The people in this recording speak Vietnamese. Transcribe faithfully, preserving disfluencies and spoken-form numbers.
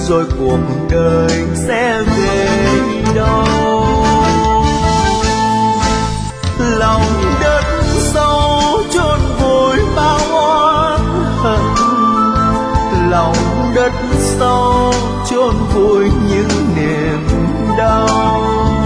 rồi cuộc đời sẽ về đâu. Lòng đất sâu chôn vùi bao oán hận, lòng đất sâu chôn vùi những niềm đau.